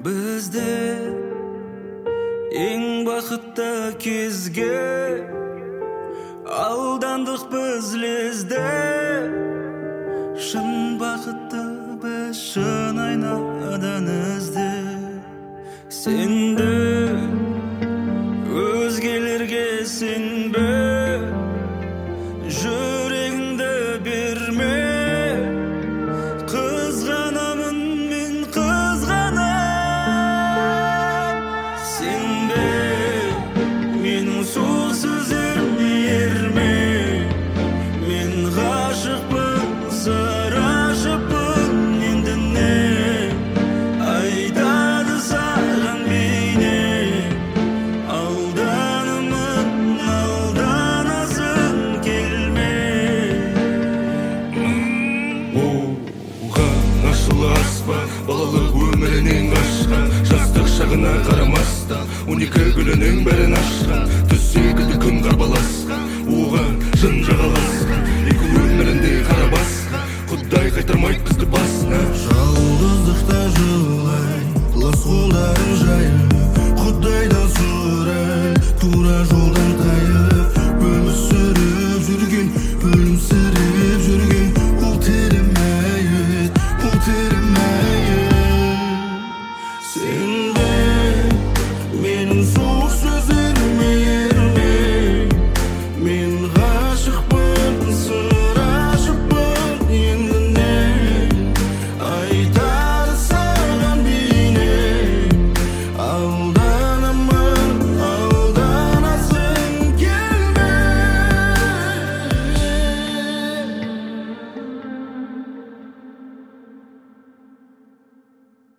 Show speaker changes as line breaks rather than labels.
Бізде ең бақытты кезге алдандық біз лезде. Шын бақытты біз шын айнадан ізде. Сенді өзгелерге сенбе, жүрегіңді берме. Қызғанамын мен, қызғанам. Сенбе менің сол сөздеріме ерме. Мен ғашықпын, сыр ашыппын, енді не айтады саған бейне. Алданымын, алданасың келме.
Оған ашылы аспан, балалық өмірінен қашқан, жастық шағына қарамастан 12 гүлінің бәрін ашқан, түс секілді күн қарбаласқан, оған жын жағаласқан.